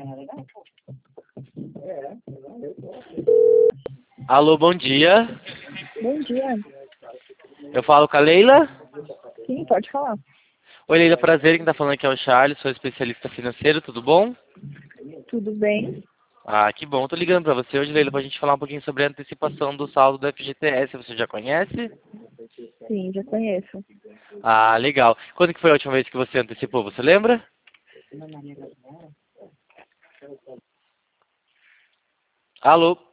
Alô, bom dia. Bom dia. Eu falo com a Leila. Sim, pode falar. Oi, Leila, prazer. Quem tá falando aqui é o Charles, sou especialista financeiro, tudo bom? Tudo bem? Ah, que bom. Tô ligando pra você hoje, Leila, pra gente falar um pouquinho sobre a antecipação do saldo do FGTS. Você já conhece? Sim, já conheço. Ah, legal. Quando que foi a última vez que você antecipou, você lembra? Alô?